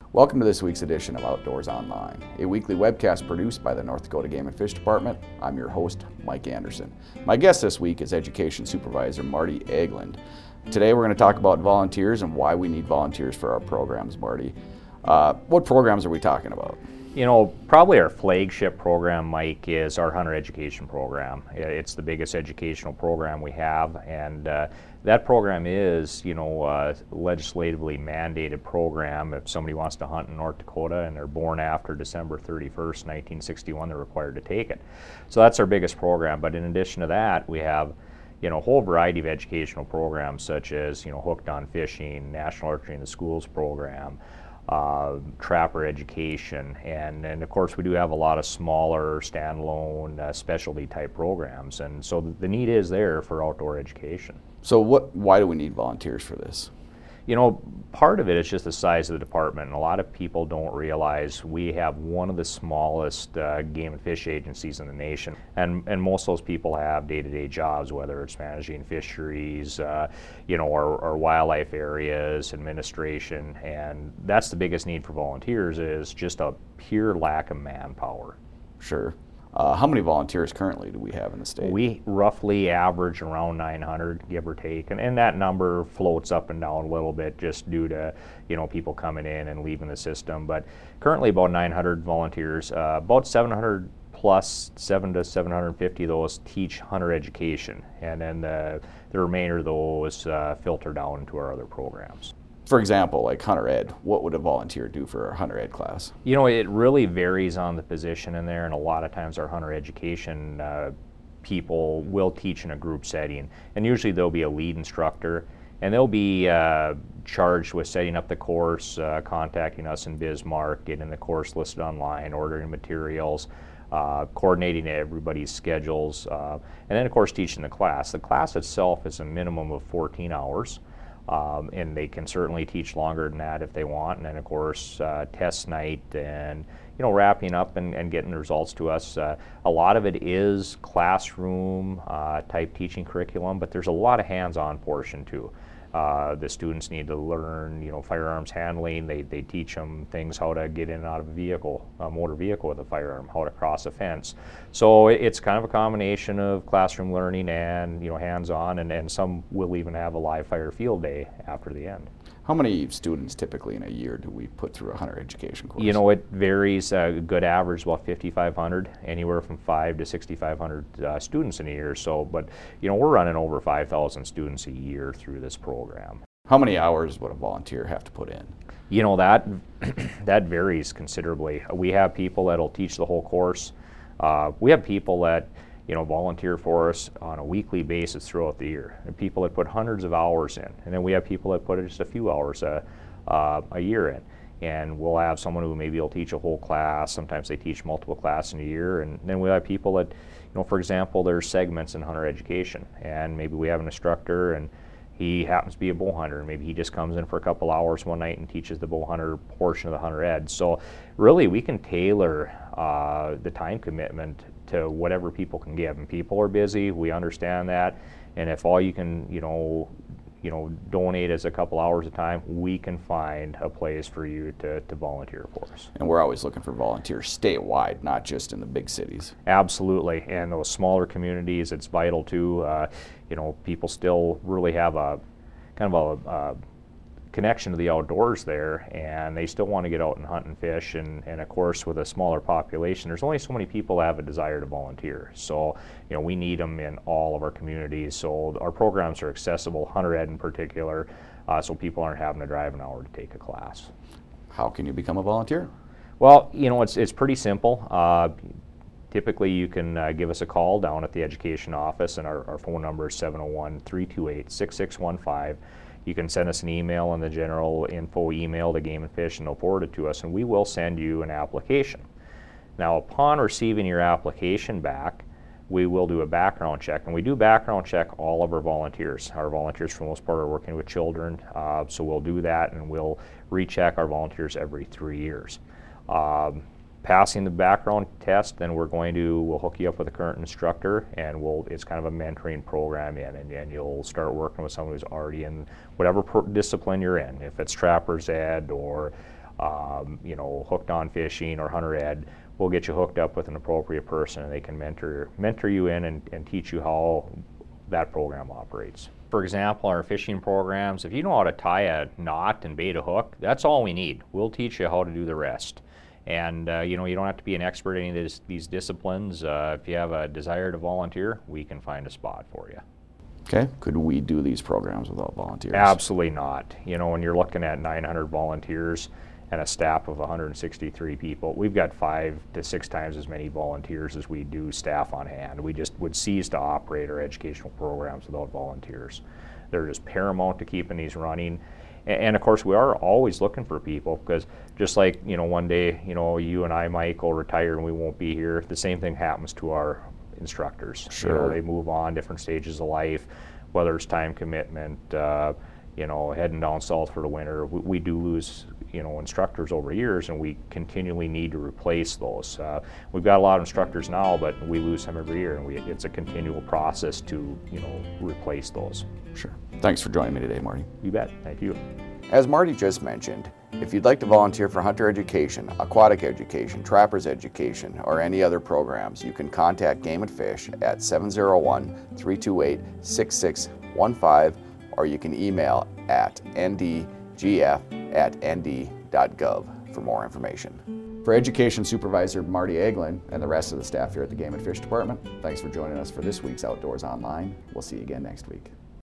Welcome to this week's edition of Outdoors Online, a weekly webcast produced by the North Dakota Game and Fish Department. I'm your host, Mike Anderson. My guest this week is Education Supervisor Marty Eglund. Today we're going to talk about volunteers and why we need volunteers for our programs, Marty. What programs are we talking about? You know, probably our flagship program, Mike, is our hunter education program. It's the biggest educational program we have, and that program is, legislatively mandated program. If somebody wants to hunt in North Dakota and they're born after December 31st, 1961, they're required to take it. So that's our biggest program. But in addition to that, we have a whole variety of educational programs such as, Hooked on Fishing, National Archery in the Schools program, trapper education, and of course we do have a lot of smaller standalone specialty type programs, and so the need is there for outdoor education. So why do we need volunteers for this? Part of it is just the size of the department, and a lot of people don't realize we have one of the smallest game and fish agencies in the nation, and most of those people have day-to-day jobs, whether it's managing fisheries, or wildlife areas, administration, and that's the biggest need for volunteers, is just a pure lack of manpower. Sure. How many volunteers currently do we have in the state? We roughly average around 900, give or take, and that number floats up and down a little bit just due to people coming in and leaving the system. But currently about 900 volunteers, about 700 plus 700 to 750 of those teach hunter education, and then the remainder of those filter down into our other programs. For example, like Hunter Ed, what would a volunteer do for our Hunter Ed class? It really varies on the position in there, and a lot of times our hunter education people will teach in a group setting, and usually there'll be a lead instructor, and they'll be charged with setting up the course, contacting us in Bismarck, getting the course listed online, ordering materials, coordinating everybody's schedules, and then of course teaching the class. The class itself is a minimum of 14 hours. And they can certainly teach longer than that if they want. And then, of course, test night and, wrapping up and getting the results to us. A lot of it is classroom type teaching curriculum, but there's a lot of hands-on portion too. The students need to learn, firearms handling. They teach them things, how to get in and out of a vehicle, a motor vehicle with a firearm, how to cross a fence. So it's kind of a combination of classroom learning and hands-on, and some will even have a live fire field day after the end. How many students typically in a year do we put through a hunter education course? It varies. A good average is about 5,500, anywhere from 5 to 6,500 students in a year. So, but we're running over 5,000 students a year through this program. How many hours would a volunteer have to put in? That varies considerably. We have people that'll teach the whole course. We have people that volunteer for us on a weekly basis throughout the year, and people that put hundreds of hours in, and then we have people that put just a few hours a year in, and we'll have someone who maybe will teach a whole class. Sometimes they teach multiple classes in a year, and then we have people that, for example, there's segments in hunter education, and maybe we have an instructor and he happens to be a bow hunter, and maybe he just comes in for a couple hours one night and teaches the bow hunter portion of the hunter ed. So really we can tailor the time commitment to whatever people can give, and people are busy, we understand that, and if all you can donate is a couple hours of time, we can find a place for you to volunteer for us. And we're always looking for volunteers statewide, not just in the big cities. Absolutely, and those smaller communities, it's vital too. People still really have a kind of a connection to the outdoors there, and they still want to get out and hunt and fish, and of course with a smaller population there's only so many people that have a desire to volunteer, so we need them in all of our communities. So our programs are accessible, Hunter Ed in particular, so people aren't having to drive an hour to take a class. How can you become a volunteer? Well, it's pretty simple. Typically you can give us a call down at the education office, and our phone number is 701-328-6615. You can send us an email on the general info email to Game and Fish, and they'll forward it to us, and we will send you an application. Now, upon receiving your application back, we will do a background check, and we do background check all of our volunteers. Our volunteers, for the most part, are working with children, so we'll do that, and we'll recheck our volunteers every 3 years. Passing the background test, then we'll hook you up with a current instructor, and it's kind of a mentoring program and you'll start working with someone who's already in whatever discipline you're in. If it's trapper's ed or you know, hooked on fishing or hunter ed, we'll get you hooked up with an appropriate person, and they can mentor you in and teach you how that program operates. For example, our fishing programs, if you know how to tie a knot and bait a hook, that's all we need. We'll teach you how to do the rest. And you know, you don't have to be an expert in any of these disciplines. If you have a desire to volunteer, we can find a spot for you. Okay, could we do these programs without volunteers? Absolutely not. You know, when you're looking at 900 volunteers and a staff of 163 people, we've got 5 to 6 times as many volunteers as we do staff on hand. We just would cease to operate our educational programs without volunteers. They're just paramount to keeping these running. And of course, we are always looking for people, because just like, you know, one day, you know, you and I, Mike, will retire and we won't be here. The same thing happens to our instructors. Sure. You know, they move on, different stages of life, whether it's time commitment, you know, heading down south for the winter. We do lose, you know, instructors over years, and we continually need to replace those. We've got a lot of instructors now, but we lose them every year, and it's a continual process to, you know, replace those. Sure. Thanks for joining me today, Marty. You bet. Thank you. As Marty just mentioned, if you'd like to volunteer for hunter education, aquatic education, trappers education, or any other programs, you can contact Game and Fish at 701-328-6615, or you can email at ndgf@nd.gov for more information. For Education Supervisor Marty Eglin and the rest of the staff here at the Game and Fish Department, thanks for joining us for this week's Outdoors Online. We'll see you again next week.